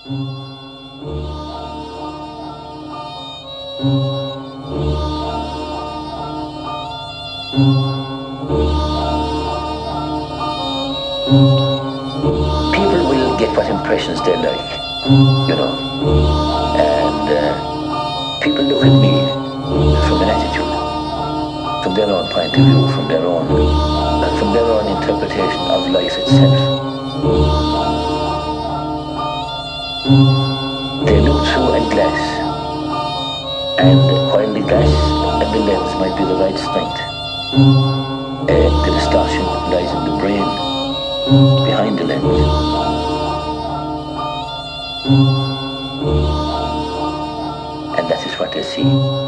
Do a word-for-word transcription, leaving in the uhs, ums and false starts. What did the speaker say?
People will get what impressions they like, you know, and uh, people look at me from an attitude, from their own point of view, from their own, uh, from their own interpretation of life itself. They look through a glass, and while the glass and the lens might be the right strength, uh, the distortion lies in the brain behind the lens. And that is what they see.